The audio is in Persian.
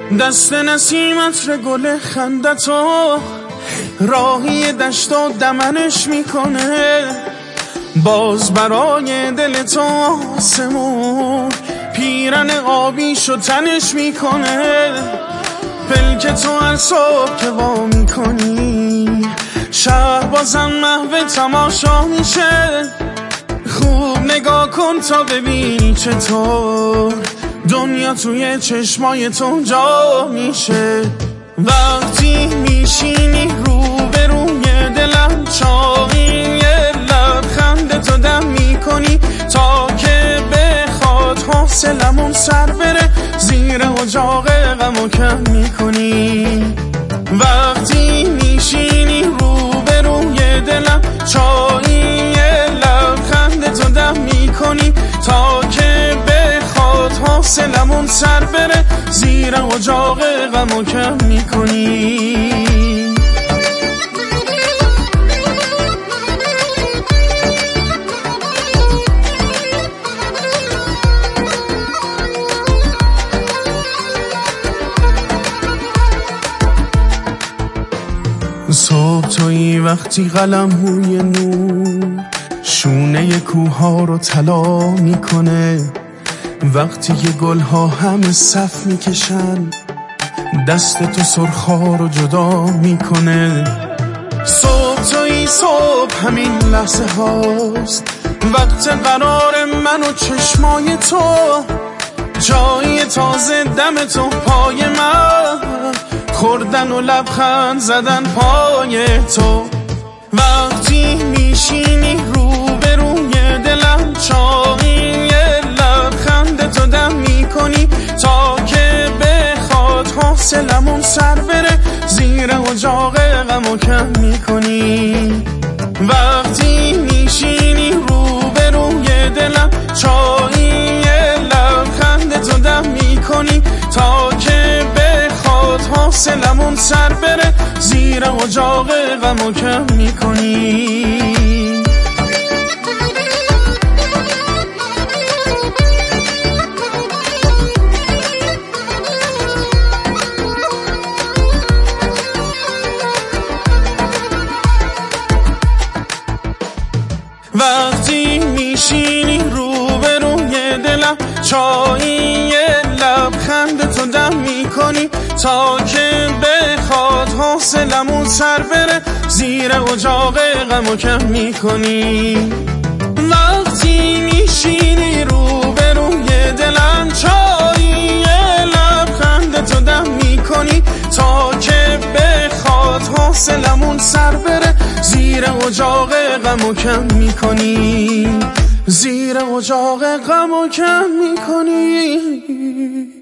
دست نسیم عطر گل خندتو راهی دشت و دمنش میکنه، باز برای دل تو آسمون پیرن آبیش و تنش میکنه. پلک تو هر صبح که وا میکنی شهر بازم محو تماشا میشه. خوب نگاه کن تا ببینی چطور دنیا توی چشمای تو جا میشه. وقتی میشینی روبروی دلم چاقی، یه لبخند تو دم میکنی تا که بخواد حوصلمون سر بره، زیر اجاق غمو کم میکنی. وقتی میشینی روبروی دلم چاقی، یه لبخند تو دم میکنی تا که بخواد حوصلمون سر بره، زیر اجاق غمو کم میکنی. صبح تویی وقتی قلم‌روی نور شونه کوها رو طلا میکنه، وقتی که گلها همه صف میکشن دست تو سرخا رو جدا میکنه. صبح تویی صبح همین لحظه هاست، وقت قرار من و چشمای تو، جای تازه دم تو پای من، خوردن و لبخند زدن پای تو. وقتی میشینی روبروی دلم چاقی، یه لبخند تو دم میکنی تا که بخواد حوصلمون سر بره، زیر اجاق غمو کم میکنی. وقتی میشینی روبروی دلم چاقی، یه لبخند تو دم میکنی تا که بخواد حوصلمون سر بره، زیر اجاق غمو کم میکنی. وقتی میشینی روبروی دلم چایی، یه لبخند تو دم میکنی تا که بخواد حوصلمون سر بره، زیر اجاق غمو کم میکنی. وقتی میشینی روبروی دلم چایی، یه لبخند تو دم میکنی تا که بخواد حوصلمون سر بره، زیر اجاق غمو کم میکنی، زیر اجاق غمو کم میکنی.